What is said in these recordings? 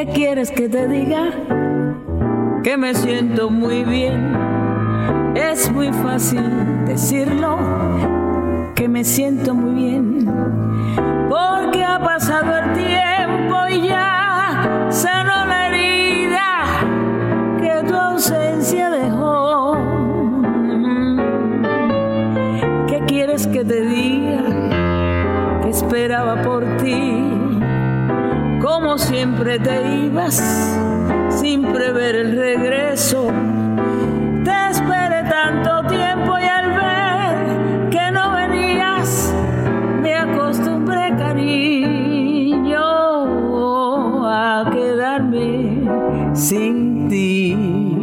¿Qué quieres que te diga? Que me siento muy bien. Es muy fácil decirlo, que me siento muy bien, porque ha pasado el tiempo y ya sanó la herida que tu ausencia dejó. ¿Qué quieres que te diga? Que esperaba por ti, como siempre te ibas sin prever el regreso. Te esperé tanto tiempo y al ver que no venías me acostumbré, cariño, a quedarme sin ti.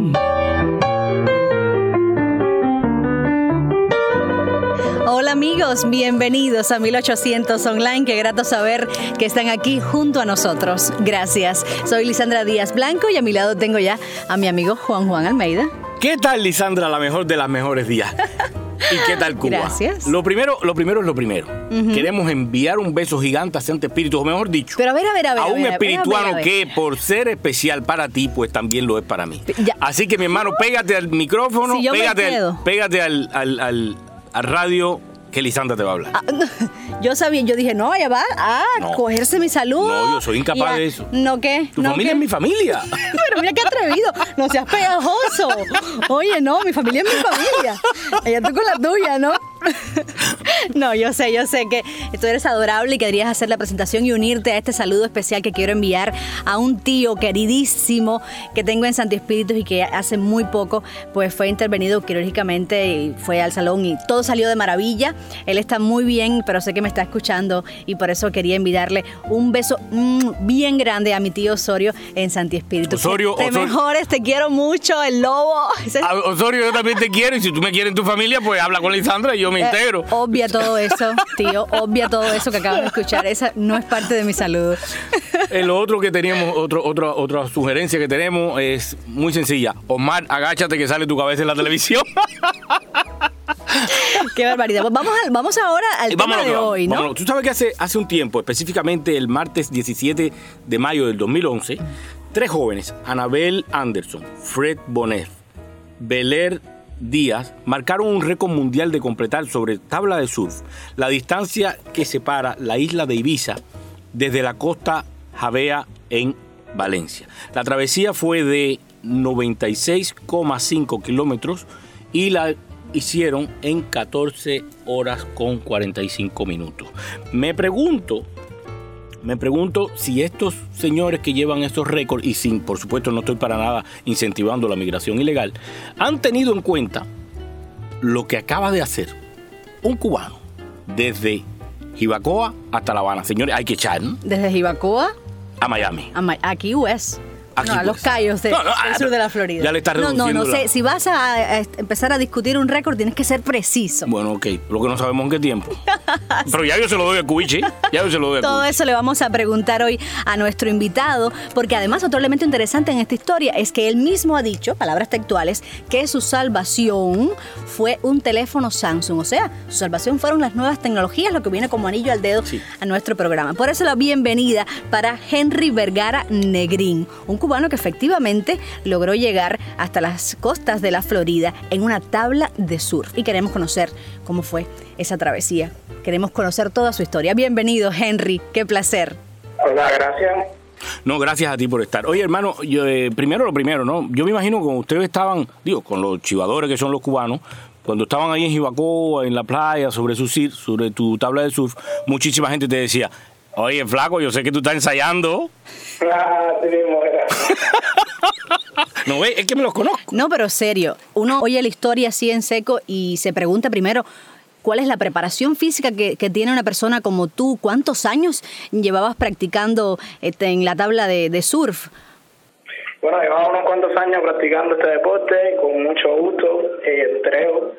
Hola amigos, bienvenidos a 1800 Online. Qué grato saber que están aquí junto a nosotros. Gracias. Soy Lisandra Díaz Blanco y a mi lado tengo ya a mi amigo Juan Almeida. ¿Qué tal, Lisandra? La mejor de las mejores días. ¿Y qué tal, Cuba? Gracias. Lo primero es lo primero. Uh-huh. Queremos enviar un beso gigante a Santo Espíritu, o mejor dicho, pero a un espirituano que por ser especial para ti, pues también lo es para mí. Ya. Así que, mi hermano, pégate al micrófono, si pégate al radio, que Lisandra te va a hablar. Yo sabía, yo dije, no, ella va a cogerse mi saludo. No, yo soy incapaz de eso. ¿No qué? Tu familia es mi familia. Pero mira qué atrevido, no seas pegajoso. Oye, no, mi familia es mi familia. Ella tú con la tuya, ¿no? No, yo sé que tú eres adorable y querías hacer la presentación y unirte a este saludo especial que quiero enviar a un tío queridísimo que tengo en Santo Espíritu y que hace muy poco pues fue intervenido quirúrgicamente y fue al salón y todo salió de maravilla. Él está muy bien, pero sé que me está escuchando y por eso quería enviarle un beso bien grande a mi tío Osorio en Santo Espíritu. Osorio, mejores, te quiero mucho, el lobo. Osorio, yo también te quiero y si tú me quieres en tu familia, pues habla con Lisandra y yo me integro. Obvia todo eso, tío, obvia todo eso que acabas de escuchar. Esa no es parte de mi saludo. Lo otro que teníamos, otra sugerencia que tenemos es muy sencilla. Omar, agáchate que sale tu cabeza en la televisión. Qué barbaridad. Vamos ahora al tema de hoy, ¿no? Vámonos. Tú sabes que hace un tiempo, específicamente el martes 17 de mayo del 2011, 3 jóvenes, Anabel Anderson, Fred Bonet, Beler Díaz, marcaron un récord mundial de completar sobre tabla de surf la distancia que separa la isla de Ibiza desde la costa Javea en Valencia. La travesía fue de 96,5 kilómetros y la hicieron en 14 horas con 45 minutos. Me pregunto si estos señores que llevan estos récords, y sin, por supuesto, no estoy para nada incentivando la migración ilegal, han tenido en cuenta lo que acaba de hacer un cubano desde Jibacoa hasta La Habana. Señores, hay que echar, ¿no? Desde Jibacoa a Miami. Aquí West. A los Cayos del sur de la Florida. Ya le estás reduciendo. No sé. Si vas a empezar a discutir un récord, tienes que ser preciso. Bueno, ok. Lo que no sabemos en qué tiempo. Pero ya yo se lo doy a Cuiche. Todo eso le vamos a preguntar hoy a nuestro invitado, porque además otro elemento interesante en esta historia es que él mismo ha dicho, palabras textuales, que su salvación fue un teléfono Samsung. O sea, su salvación fueron las nuevas tecnologías, lo que viene como anillo al dedo a nuestro programa. Por eso la bienvenida para Henry Vergara Negrín, un cubano que efectivamente logró llegar hasta las costas de la Florida en una tabla de surf. Y queremos conocer cómo fue esa travesía. Queremos conocer toda su historia. Bienvenido, Henry. Qué placer. Hola, gracias. No, gracias a ti por estar. Oye, hermano, primero lo primero, ¿no? Yo me imagino que cuando ustedes estaban, con los chivadores que son los cubanos, cuando estaban ahí en Jibacoa, en la playa, sobre tu tabla de surf, muchísima gente te decía, oye, flaco, yo sé que tú estás ensayando. No, ve, es que me los conozco. No, pero serio, uno oye la historia así en seco y se pregunta primero, ¿cuál es la preparación física que tiene una persona como tú? ¿Cuántos años llevabas practicando en la tabla de surf? Bueno, llevaba unos cuantos años practicando este deporte con mucho gusto, entreno,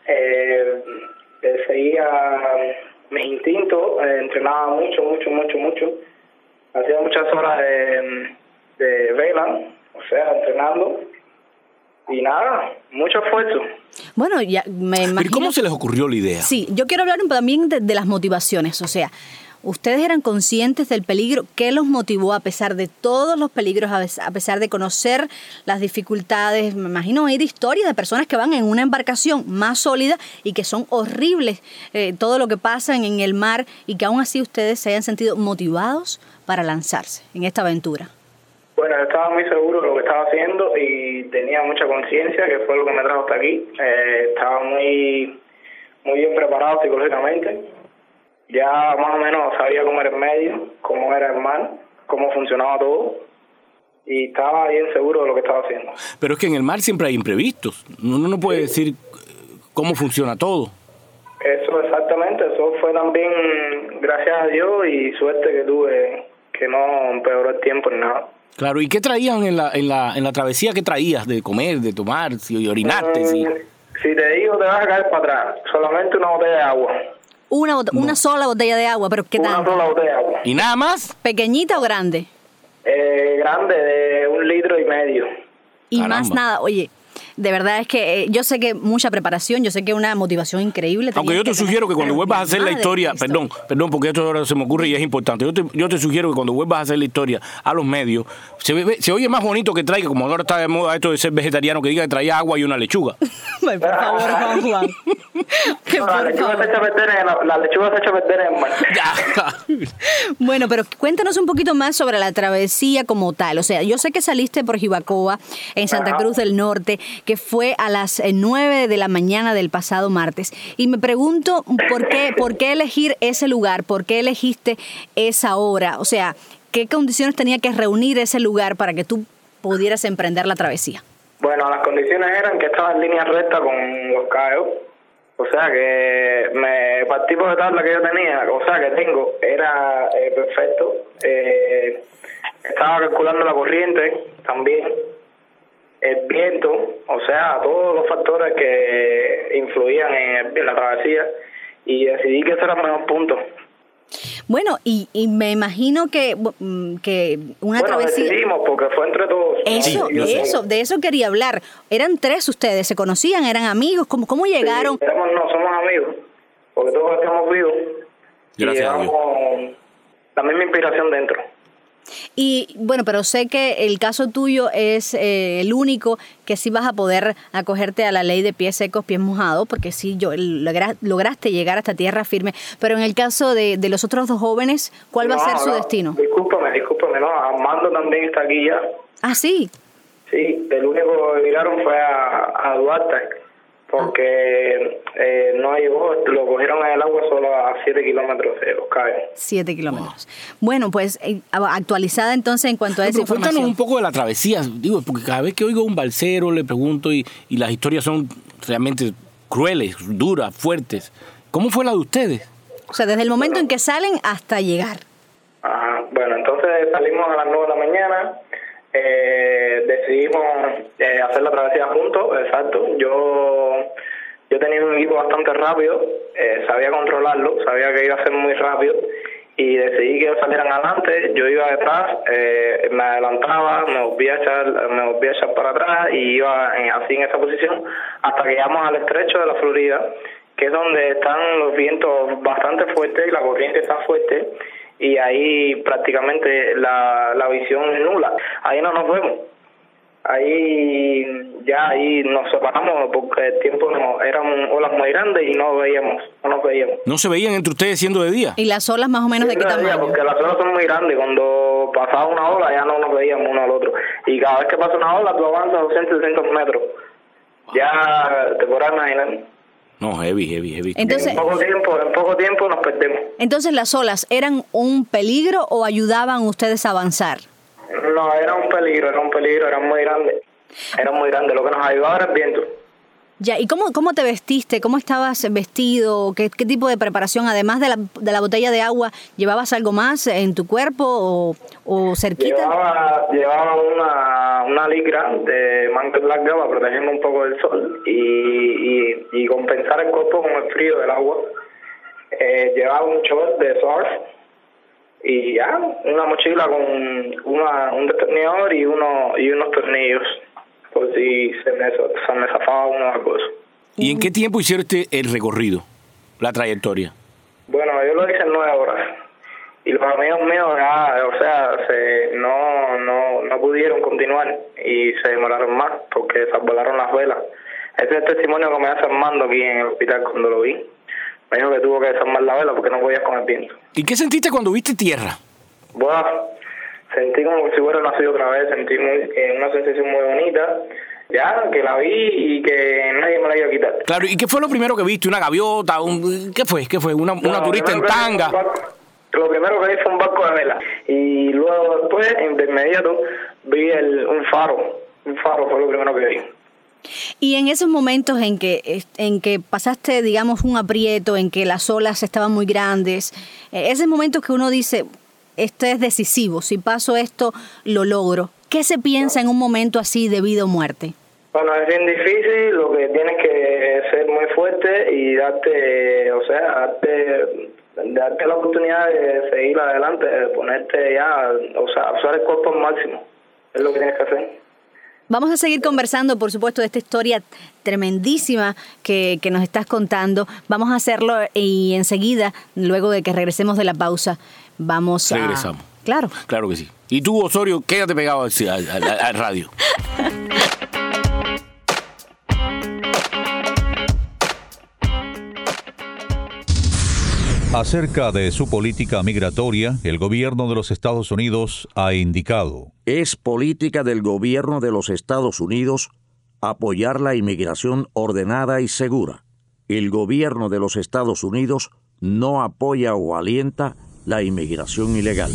seguía mis instintos, entrenaba mucho. Hacía muchas horas de vela, o sea, entrenando. Y nada, mucho esfuerzo. Bueno, ya me imagino. ¿Pero cómo se les ocurrió la idea? Sí, yo quiero hablar también de las motivaciones. O sea, ¿Ustedes eran conscientes del peligro? ¿Qué los motivó a pesar de todos los peligros, a pesar de conocer las dificultades? Me imagino oír historias de personas que van en una embarcación más sólida y que son horribles todo lo que pasa en el mar y que aún así ustedes se hayan sentido motivados para lanzarse en esta aventura. Bueno, yo estaba muy seguro de lo que estaba haciendo y tenía mucha conciencia, que fue lo que me trajo hasta aquí. Estaba muy bien preparado psicológicamente. Ya más o menos sabía cómo era el medio, cómo era el mar, cómo funcionaba todo. Y estaba bien seguro de lo que estaba haciendo. Pero es que en el mar siempre hay imprevistos. Uno no puede decir cómo funciona todo. Eso exactamente. Eso fue también gracias a Dios y suerte que tuve, que no empeoró el tiempo ni nada. Claro, ¿y qué traían en la travesía? ¿Qué traías de comer, de tomar, si orinarte? Si te digo, te vas a caer para atrás. Solamente una botella de agua. Una sola botella de agua, pero ¿qué tal? Una sola botella de agua. ¿Y nada más? ¿Pequeñita o grande? Grande, de 1,5 litros. Y Caramba. más nada, oye, de verdad es que yo sé que mucha preparación, yo sé que una motivación increíble. Aunque yo te sugiero que cuando vuelvas a hacer la historia, perdón, porque esto ahora se me ocurre y es importante, yo te sugiero que cuando vuelvas a hacer la historia a los medios, se oye más bonito que traiga, como ahora está de moda esto de ser vegetariano, que diga que traía agua y una lechuga. Ay, por favor, Juan. Que No, la lechuga se echa a perder en el mar. Bueno, pero cuéntanos un poquito más sobre la travesía como tal. O sea, yo sé que saliste por Jibacoa, en Santa Cruz del Norte, que fue a las 9 de la mañana del pasado martes. Y me pregunto por qué elegir ese lugar, por qué elegiste esa hora. O sea, ¿qué condiciones tenía que reunir ese lugar para que tú pudieras emprender la travesía? Bueno, las condiciones eran que estaba en línea recta con los cayos. O sea que para el tipo de tabla que yo tenía, o sea que tengo, era perfecto. Estaba calculando la corriente también, el viento, o sea, todos los factores que influían en la travesía, y decidí que ese era el mejor punto. Bueno, y me imagino que una travesía... decidimos porque fue entre todos. De eso quería hablar. Eran 3 ustedes, ¿se conocían? ¿Eran amigos? ¿Cómo llegaron? Sí, somos amigos, porque todos estamos vivos. Gracias a Dios. Con la misma inspiración dentro. Y bueno, pero sé que el caso tuyo es el único que sí vas a poder acogerte a la ley de pies secos, pies mojados, porque sí, lograste llegar hasta tierra firme. Pero en el caso de los otros 2 jóvenes, ¿cuál va a ser su destino? Discúlpame, no, Armando también está aquí ya. ¿Ah, sí? Sí, el único que miraron fue a Duarte, porque no llegó, lo cogieron en el agua solo a 7 kilómetros de Los Cayos. 7 kilómetros. Bueno, pues actualizada entonces en cuanto a esa información. Cuéntanos un poco de la travesía, digo, porque cada vez que oigo a un balsero le pregunto y las historias son realmente crueles, duras, fuertes. ¿Cómo fue la de ustedes? O sea, desde el momento en que salen hasta llegar. Ajá, bueno, entonces salimos a las 9 de la mañana. Decidimos hacer la travesía juntos, exacto. Yo tenía un equipo bastante rápido, sabía controlarlo, sabía que iba a ser muy rápido y decidí que ellos salieran adelante. Yo iba detrás, me adelantaba, me volvía a echar para atrás y iba así en esa posición hasta que llegamos al estrecho de la Florida, que es donde están los vientos bastante fuertes y la corriente está fuerte. Y ahí prácticamente la visión es nula. Ahí no nos vemos. Ahí nos separamos porque el tiempo eran olas muy grandes y no nos veíamos. ¿No se veían entre ustedes siendo de día? ¿Y las olas más o menos de qué tamaño? Porque las olas son muy grandes. Cuando pasaba una ola ya no nos veíamos uno al otro. Y cada vez que pasa una ola tú avanzas 200 metros. Ya te podrás imaginar. No, heavy. Entonces, en poco tiempo nos perdemos. Entonces, ¿las olas eran un peligro o ayudaban ustedes a avanzar? No, era un peligro, eran muy grandes. Lo que nos ayudaba era el viento. Ya, ¿y cómo te vestiste? ¿Cómo estabas vestido? ¿Qué tipo de preparación? Además de la botella de agua, ¿llevabas algo más en tu cuerpo o cerquita? Llevaba una licra de manga larga para protegerme un poco del sol y compensar el cuerpo con el frío del agua. Llevaba un short de surf y ya, una mochila con un destornillador y unos tornillos, por si se me zafaba uno o algo. ¿Y en qué tiempo hicieron el recorrido, la trayectoria? Bueno, yo lo hice en 9 horas. y los amigos míos ya, o sea, no pudieron continuar y se demoraron más porque se volaron las velas. Ese es el testimonio que me hace Armando aquí en el hospital cuando lo vi. Me dijo que tuvo que desarmar la vela porque no podía con el viento. ¿Y qué sentiste cuando viste tierra? Bueno, sentí como si hubiera nacido otra vez, sentí una sensación muy bonita, ya, que la vi y que nadie me la iba a quitar. Claro, ¿y qué fue lo primero que viste? ¿Una gaviota? ¿Qué fue? ¿Una turista en tanga? Lo primero que vi fue un barco de vela. Y luego después, de inmediato, vi un faro. Un faro fue lo primero que vi. Y en esos momentos en que pasaste, digamos, un aprieto, en que las olas estaban muy grandes, esos momentos que uno dice, esto es decisivo, si paso esto, lo logro. ¿Qué se piensa en un momento así de vida o muerte? Bueno, es bien difícil, lo que tienes que ser muy fuerte y darte la oportunidad de seguir adelante, de ponerte ya, o sea, usar el cuerpo al máximo. Es lo que tienes que hacer. Vamos a seguir conversando, por supuesto, de esta historia tremendísima que nos estás contando. Vamos a hacerlo y enseguida, luego de que regresemos de la pausa, regresamos. Claro. Claro que sí. Y tú, Osorio, quédate pegado al radio. Acerca de su política migratoria, el gobierno de los Estados Unidos ha indicado: es política del gobierno de los Estados Unidos apoyar la inmigración ordenada y segura. El gobierno de los Estados Unidos no apoya o alienta la inmigración ilegal.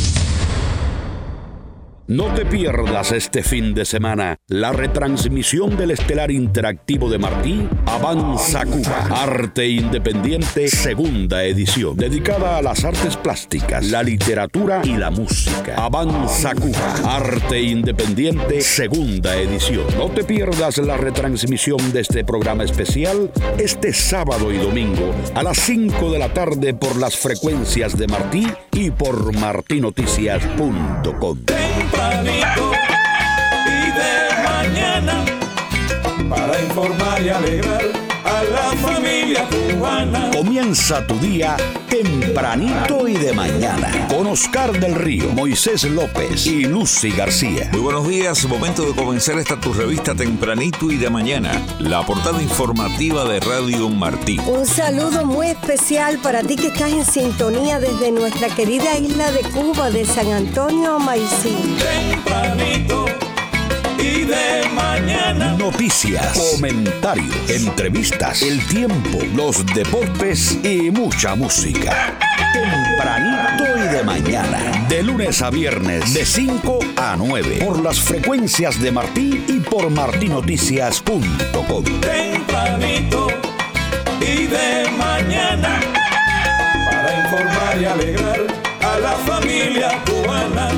No te pierdas este fin de semana la retransmisión del estelar interactivo de Martí, Avanza Cuba, Arte Independiente, segunda edición, dedicada a las artes plásticas, la literatura y la música. Avanza Cuba, Arte Independiente, segunda edición. No te pierdas la retransmisión de este programa especial este sábado y domingo a las 5 de la tarde por las frecuencias de Martí y por martinoticias.com. Tempranito y de mañana para informar y alegrar a la familia cubana. Comienza tu día tempranito y de mañana con Oscar del Río, Moisés López y Lucy García. Muy buenos días, momento de comenzar esta tu revista tempranito y de mañana, la portada informativa de Radio Martí. Un saludo muy especial para ti que estás en sintonía desde nuestra querida isla de Cuba, de San Antonio a Maicí. Tempranito y de mañana. Noticias, comentarios, entrevistas, el tiempo, los deportes y mucha música. Tempranito y de mañana, de lunes a viernes, de 5 a 9, por las frecuencias de Martí y por martinoticias.com. Tempranito y de mañana para informar y alegrar a la familia cubana.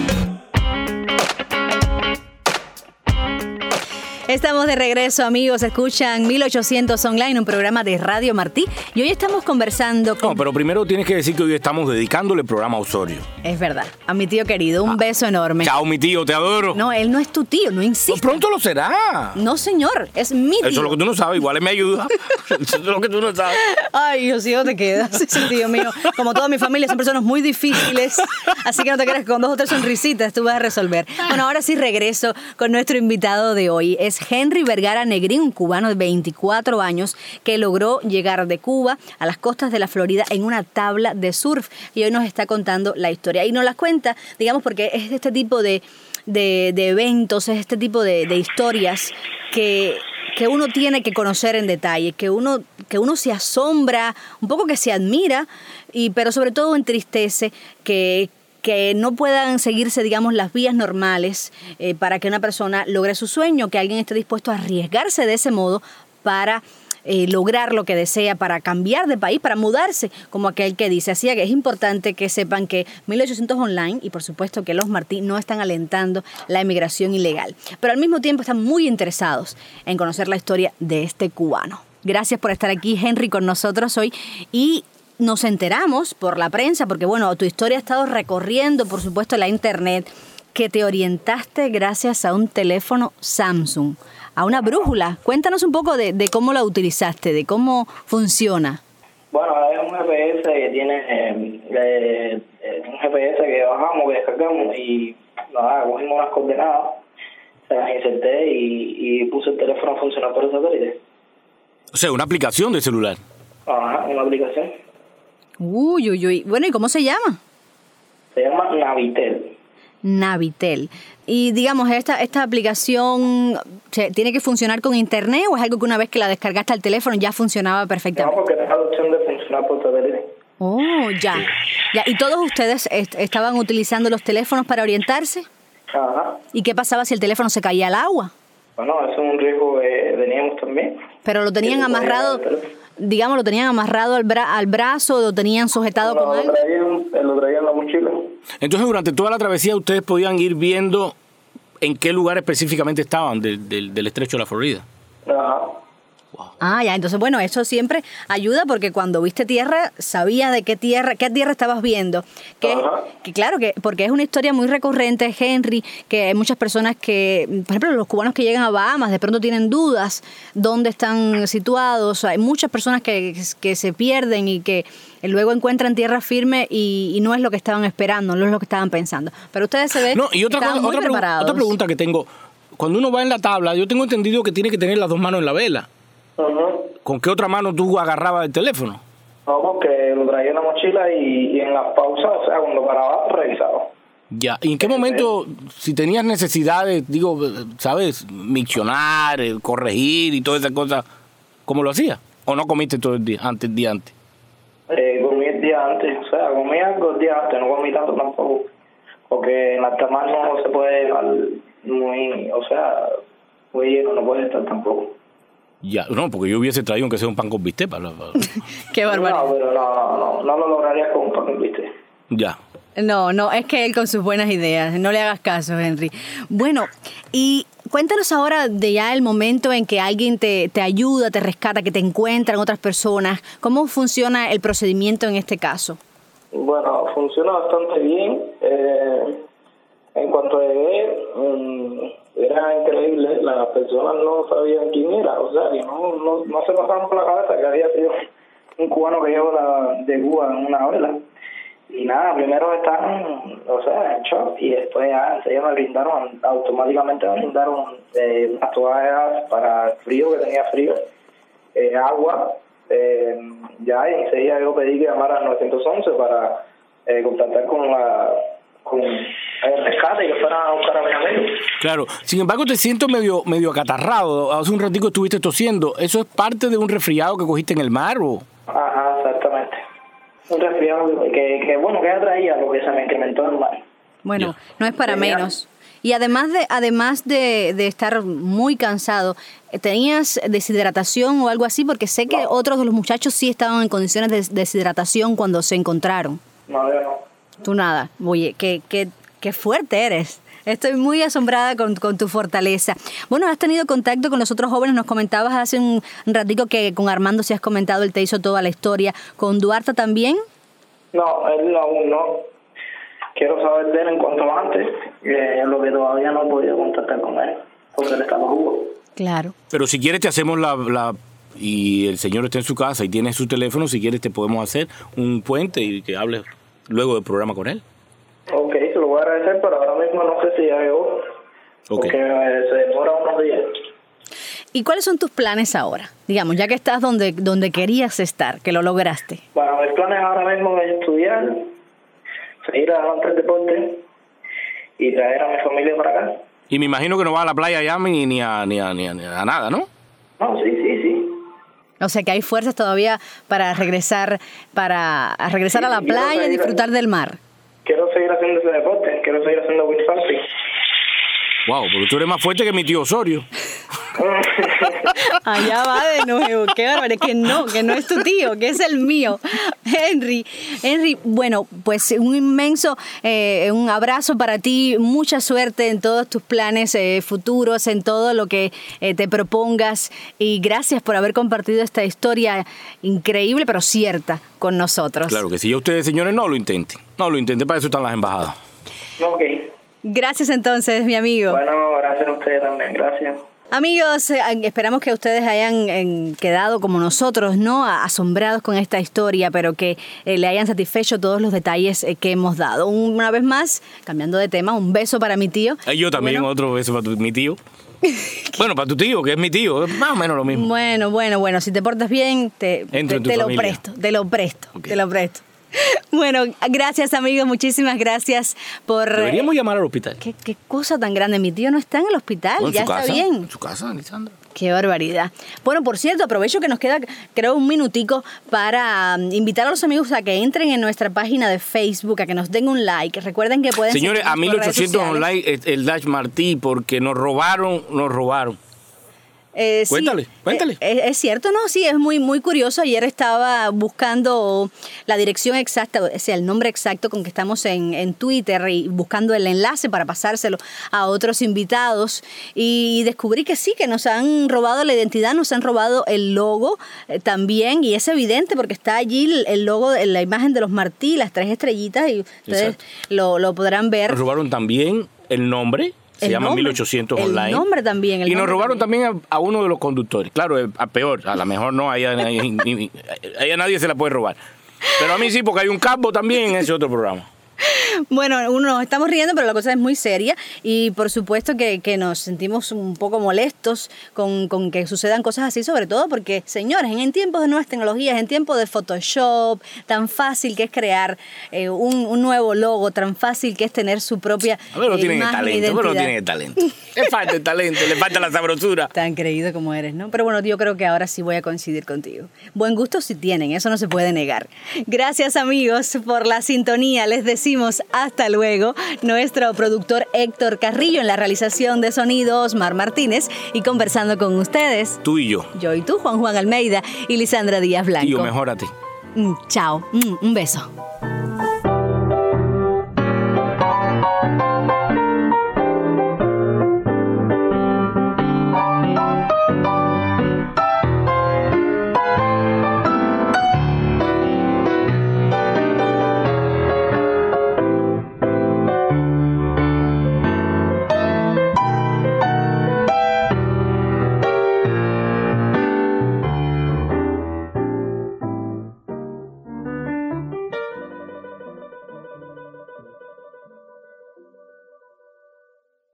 Estamos de regreso, amigos. Escuchan 1800 Online, un programa de Radio Martí. Y hoy estamos conversando con... No, pero primero tienes que decir que hoy estamos dedicándole el programa a Osorio. Es verdad. A mi tío querido. Un beso enorme. Chao, mi tío, te adoro. No, él no es tu tío, no insistas. Pues pronto lo será. No, señor, es mi tío. Eso es lo que tú no sabes, igual él me ayuda. Eso es lo que tú no sabes. Ay, Dios mío, te quedas. Sí, tío mío. Como toda mi familia, son personas muy difíciles. Así que no te creas que con 2 o 3 sonrisitas tú vas a resolver. Bueno, ahora sí regreso con nuestro invitado de hoy. Es Henry Vergara Negrín, un cubano de 24 años que logró llegar de Cuba a las costas de la Florida en una tabla de surf. Y hoy nos está contando la historia. Y nos la cuenta, digamos, porque es este tipo de eventos, es este tipo de historias que uno tiene que conocer en detalle, que uno se asombra, un poco que se admira, pero sobre todo entristece que no puedan seguirse, digamos, las vías normales para que una persona logre su sueño, que alguien esté dispuesto a arriesgarse de ese modo para lograr lo que desea, para cambiar de país, para mudarse, como aquel que dice. Así que es importante que sepan que 1800 Online y por supuesto que los Martí no están alentando la emigración ilegal, pero al mismo tiempo están muy interesados en conocer la historia de este cubano. Gracias por estar aquí, Henry, con nosotros hoy. Y nos enteramos por la prensa, porque bueno, tu historia ha estado recorriendo, por supuesto, la internet, que te orientaste gracias a un teléfono Samsung, a una brújula. Cuéntanos un poco de cómo la utilizaste, de cómo funciona. Bueno, es un GPS que tiene GPS que bajamos, que descargamos, y nada, cogimos unas coordenadas, se las inserté y puse el teléfono a funcionar por el satélite. O sea, una aplicación de celular. Ajá, una aplicación. Uy. Bueno, ¿y cómo se llama? Se llama Navitel. Navitel. Y digamos, esta aplicación ¿tiene que funcionar con internet o es algo que una vez que la descargaste al teléfono ya funcionaba perfectamente? No, porque tenía la opción de funcionar por satélite. Oh, ya. ¿Y todos ustedes estaban utilizando los teléfonos para orientarse? Ajá. ¿Y qué pasaba si el teléfono se caía al agua? Bueno, eso es un riesgo que teníamos también. Pero lo tenían amarrado, digamos, lo tenían amarrado al brazo, lo tenían sujetado con algo. Lo traían en la mochila. Entonces, durante toda la travesía, ustedes podían ir viendo en qué lugar específicamente estaban del estrecho de la Florida. Ajá. Wow. Ya, entonces, bueno, eso siempre ayuda porque cuando viste tierra, sabías de qué tierra estabas viendo. Que claro, porque es una historia muy recurrente, Henry, que hay muchas personas que, por ejemplo, los cubanos que llegan a Bahamas, de pronto tienen dudas dónde están situados. Hay muchas personas que se pierden y que luego encuentran tierra firme y no es lo que estaban esperando, no es lo que estaban pensando. Pero ustedes se ven y otra pregunta que tengo. Cuando uno va en la tabla, yo tengo entendido que tiene que tener las dos manos en la vela. ¿Con qué otra mano tú agarrabas el teléfono? No, porque lo traía en la mochila y en las pausas, o sea, cuando paraba, revisaba. Ya, ¿y en qué momento, si tenías necesidades, sabes, miccionar, corregir y todas esas cosas, cómo lo hacías? ¿O no comiste todo el día antes? Comí el día antes, o sea, comí algo el día antes, no comí tanto tampoco, porque en alta mar no se puede llevar muy lleno, no puede estar tampoco. Ya, no, porque yo hubiese traído aunque sea un pan con bistec para... Qué barbaridad. No, pero no lo lograrías con un pan con bistec. Ya. No, es que él con sus buenas ideas, no le hagas caso, Henry. Bueno, y cuéntanos ahora de ya el momento en que alguien te ayuda, te rescata, que te encuentran otras personas. ¿Cómo funciona el procedimiento en este caso? Bueno, funciona bastante bien. En cuanto llegué, era increíble, las personas no sabían quién era, o sea, y no se pasaban por la cabeza que había sido un cubano que llegó de Cuba en una vela. Y nada, primero estaban, en shock, y después ya enseguida automáticamente me brindaron unas toallas para el frío, que tenía frío, agua, ya, y enseguida yo pedí que llamara al 911 para contactar con el rescate y que fueran a buscar a mis amigos. Claro, sin embargo te siento medio acatarrado. Hace un ratico estuviste tosiendo. ¿Eso es parte de un resfriado que cogiste en el mar o...? Ajá, exactamente. Un resfriado que ya traía lo que se me incrementó en el mar. Bueno, no es para menos. Y además de estar muy cansado, ¿tenías deshidratación o algo así? Porque sé que otros de los muchachos sí estaban en condiciones de deshidratación cuando se encontraron. No, yo no. Tú nada. Oye, qué fuerte eres. Estoy muy asombrada con tu fortaleza. Bueno, has tenido contacto con los otros jóvenes. Nos comentabas hace un ratico que con Armando sí has comentado, él te hizo toda la historia. ¿Con Duarte también? No, él aún no. Quiero saber de él en cuanto antes, lo que todavía no he podido contactar con él, porque él está en Cuba. Claro. Pero si quieres te hacemos y el señor está en su casa y tiene su teléfono, si quieres te podemos hacer un puente y que hables luego del programa con él. Ok, se lo voy a agradecer, pero ahora mismo no sé si ya llegó, porque se demora unos días. ¿Y cuáles son tus planes ahora? Digamos, ya que estás donde querías estar, que lo lograste. Bueno, mis planes ahora mismo es estudiar, seguir adelante el deporte y traer a mi familia para acá. Y me imagino que no vas a la playa ya ni a nada, ¿no? No, sí. O sea que hay fuerzas todavía para regresar a la playa y disfrutar del mar. Quiero seguir haciendo ese deporte, quiero seguir haciendo windsurfing. Wow, porque tú eres más fuerte que mi tío Osorio. Allá va de nuevo, qué bárbaro, que no es tu tío, que es el mío. Henry, bueno, pues un inmenso un abrazo para ti, mucha suerte en todos tus planes futuros, en todo lo que te propongas, y gracias por haber compartido esta historia increíble pero cierta con nosotros. Claro que sí, ustedes señores no lo intenten, para eso están las embajadas. Ok. Gracias entonces, mi amigo. Bueno, gracias a ustedes también, gracias. Amigos, esperamos que ustedes hayan quedado como nosotros, ¿no? Asombrados con esta historia, pero que le hayan satisfecho todos los detalles que hemos dado. Una vez más, cambiando de tema, un beso para mi tío. Yo también, otro beso para mi tío. Bueno, para tu tío, que es mi tío, es más o menos lo mismo. Bueno, si te portas bien, te lo presto. Bueno, gracias amigos, muchísimas gracias por... Deberíamos llamar al hospital. ¿Qué cosa tan grande? Mi tío no está en el hospital, ya está bien. En su casa, Lisandra. Qué barbaridad. Bueno, por cierto, aprovecho que nos queda, creo, un minutico para invitar a los amigos a que entren en nuestra página de Facebook, a que nos den un like. Recuerden que pueden... Señores, a 1800 online el Dash Martí, porque nos robaron. Cuéntale. Es cierto, ¿no? Sí, es muy, muy curioso. Ayer estaba buscando la dirección exacta, o sea, el nombre exacto con que estamos en Twitter y buscando el enlace para pasárselo a otros invitados y descubrí que sí, que nos han robado la identidad, nos han robado el logo también, y es evidente porque está allí el logo, la imagen de los Martí, las 3 estrellitas, y ustedes lo podrán ver. Nos robaron también el nombre. Se llama 1800 online. El nombre también. Y nos robaron también a uno de los conductores. Claro, a peor. A lo mejor no, a nadie se la puede robar. Pero a mí sí, porque hay un capo también en ese otro programa. Bueno, nos estamos riendo, pero la cosa es muy seria y por supuesto que nos sentimos un poco molestos con que sucedan cosas así, sobre todo porque, señores, en tiempos de nuevas tecnologías, en tiempos de Photoshop, tan fácil que es crear un nuevo logo, tan fácil que es tener su propia no tienen el talento. Le falta el talento, le falta la sabrosura. Tan creído como eres, ¿no? Pero bueno, yo creo que ahora sí voy a coincidir contigo. Buen gusto sí tienen, eso no se puede negar. Gracias, amigos, por la sintonía. Les decimos hasta luego. Nuestro productor Héctor Carrillo en la realización de sonidos, Mar Martínez, y conversando con ustedes. Tú y yo. Yo y tú, Juan Almeida y Lisandra Díaz Blanco. Tío, mejórate. Chao. Un beso.